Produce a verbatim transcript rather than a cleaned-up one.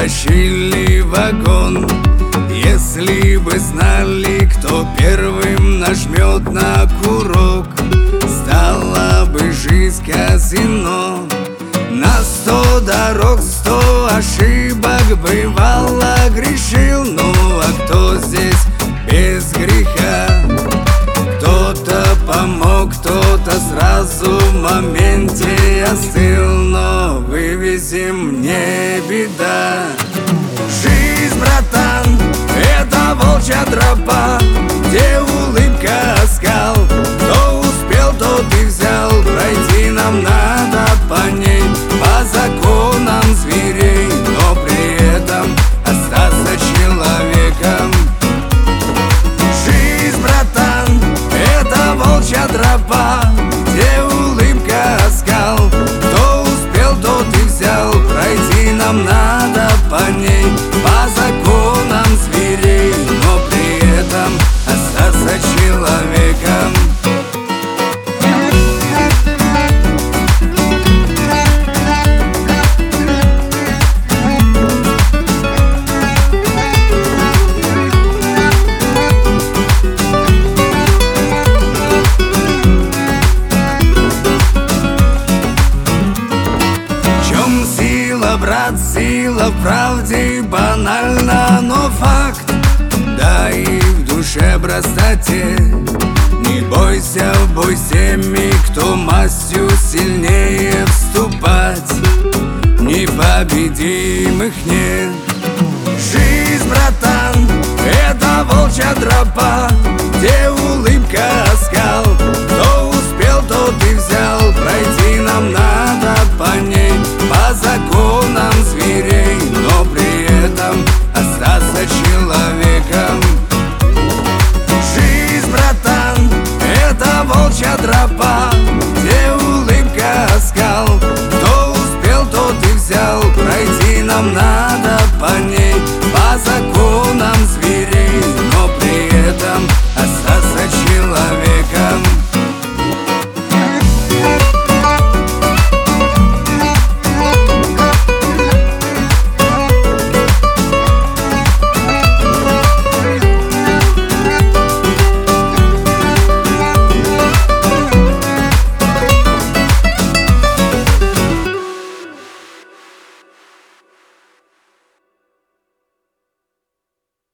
затащили в вагон. Если бы знали, кто первым нажмет на курок, стала бы жизнь казино. На сто дорог, сто ошибок бывало грешил. Ну а кто здесь без греха? Кто-то помог, кто-то сразу в моменте остыл. Но вывезем, не беда. Жизнь, братан, это волчья тропа, где улыбка, оскал. Кто успел, тот и взял. Пройти нам надо по ней, по законам зверей, но при этом остаться человеком. Жизнь, братан, это волчья тропа, где улыбка, оскал. Кто успел, тот и взял. Пройти нам надо по ней, по законам зверей, но при этом остаться человеком. Брат, сила в правде банально, но факт. Да и в душе простоте. Не бойся в бой с теми, кто мастью сильнее вступать. Непобедимых нет. Жизнь, братан, это волчья тропа, где улыбка, оскал. Кто успел, тот и взял. Пройти нам надо по ней, по законам зверей, но при этом остаться человеком. Жизнь, братан, это волчья тропа,